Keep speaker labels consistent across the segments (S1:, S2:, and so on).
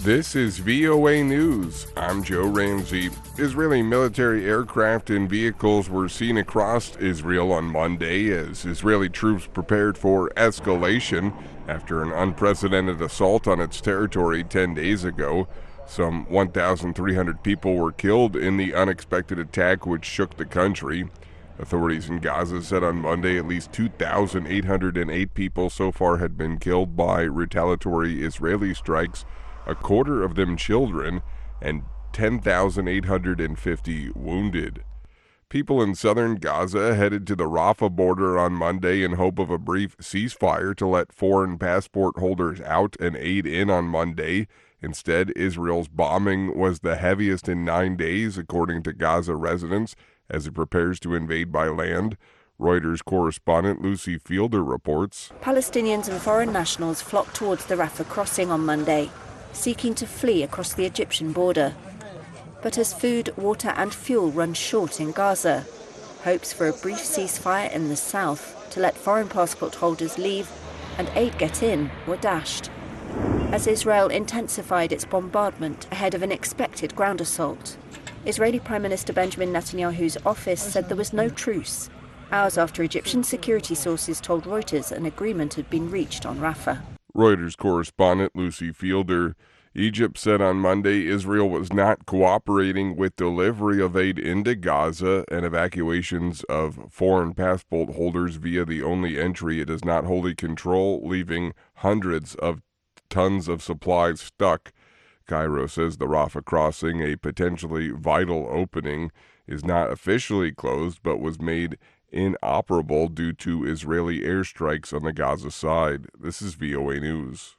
S1: This is VOA News. I'm Joe Ramsey. Israeli military aircraft and vehicles were seen across Israel on Monday as Israeli troops prepared for escalation after an unprecedented assault on its territory 10 days ago. Some 1,300 people were killed in the unexpected attack which shook the country. Authorities in Gaza said on Monday at least 2,808 people so far had been killed by retaliatory Israeli strikes, a quarter of them children, and 10,850 wounded. People in southern Gaza headed to the Rafah border on Monday in hope of a brief ceasefire to let foreign passport holders out and aid in on Monday. Instead, Israel's bombing was the heaviest in 9 days, according to Gaza residents, as it prepares to invade by land. Reuters correspondent Lucy Fielder reports.
S2: Palestinians and foreign nationals flocked towards the Rafah crossing on Monday, seeking to flee across the Egyptian border. But as food, water and fuel run short in Gaza, hopes for a brief ceasefire in the south to let foreign passport holders leave and aid get in were dashed, as Israel intensified its bombardment ahead of an expected ground assault. Israeli Prime Minister Benjamin Netanyahu's office said there was no truce, hours after Egyptian security sources told Reuters an agreement had been reached on Rafah.
S1: Reuters correspondent Lucy Fielder. Egypt said on Monday Israel was not cooperating with delivery of aid into Gaza and evacuations of foreign passport holders via the only entry it does not wholly control, leaving hundreds of tons of supplies stuck. Cairo says the Rafah crossing, a potentially vital opening, is not officially closed but was made inoperable due to Israeli airstrikes on the Gaza side. This is VOA News.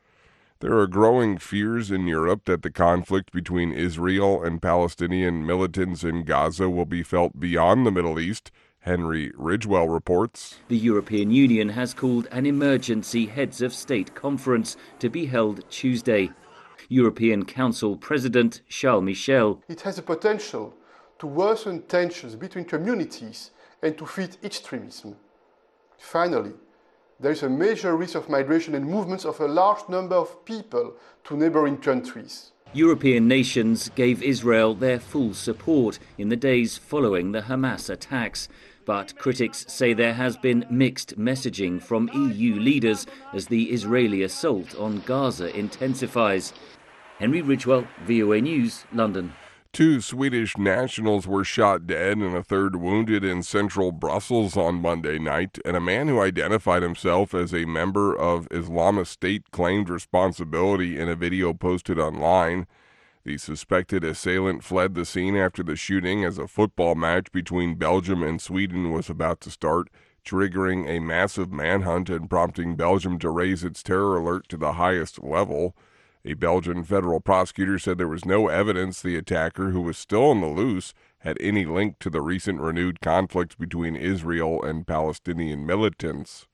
S1: There are growing fears in Europe that the conflict between Israel and Palestinian militants in Gaza will be felt beyond the Middle East. Henry Ridgewell reports.
S3: The European Union has called an emergency heads of state conference to be held Tuesday. European Council President Charles Michel.
S4: It has the potential to worsen tensions between communities and to feed extremism. Finally, there is a major risk of migration and movements of a large number of people to neighboring countries.
S3: European nations gave Israel their full support in the days following the Hamas attacks. But critics say there has been mixed messaging from EU leaders as the Israeli assault on Gaza intensifies. Henry Ridgewell, VOA News, London.
S1: 2 Swedish nationals were shot dead and a third wounded in central Brussels on Monday night, and a man who identified himself as a member of Islamic State claimed responsibility in a video posted online. The suspected assailant fled the scene after the shooting as a football match between Belgium and Sweden was about to start, triggering a massive manhunt and prompting Belgium to raise its terror alert to the highest level. A Belgian federal prosecutor said there was no evidence the attacker, who was still on the loose, had any link to the recent renewed conflicts between Israel and Palestinian militants.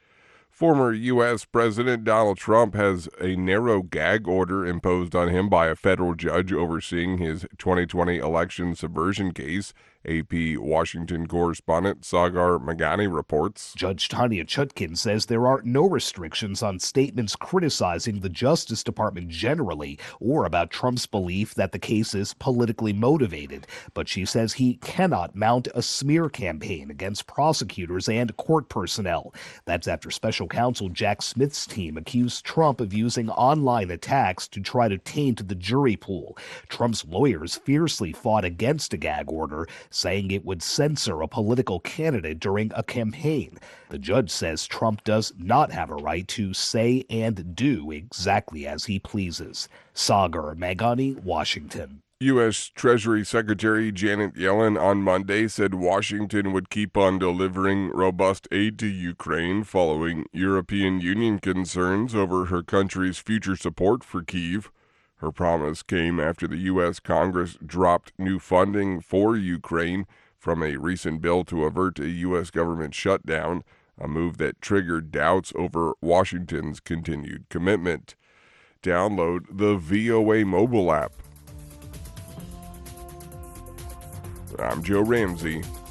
S1: Former U.S. President Donald Trump has a narrow gag order imposed on him by a federal judge overseeing his 2020 election subversion case. AP Washington correspondent Sagar Meghani reports.
S5: Judge Tanya Chutkin says there are no restrictions on statements criticizing the Justice Department generally or about Trump's belief that the case is politically motivated. But she says he cannot mount a smear campaign against prosecutors and court personnel. That's after special counsel Jack Smith's team accused Trump of using online attacks to try to taint the jury pool. Trump's lawyers fiercely fought against a gag order, saying it would censor a political candidate during a campaign. The judge says Trump does not have a right to say and do exactly as he pleases. Sagar Meghani, Washington.
S1: U.S. Treasury Secretary Janet Yellen on Monday said Washington would keep on delivering robust aid to Ukraine following European Union concerns over her country's future support for Kyiv. Her promise came after the U.S. Congress dropped new funding for Ukraine from a recent bill to avert a U.S. government shutdown, a move that triggered doubts over Washington's continued commitment. Download the VOA mobile app. I'm Joe Ramsey.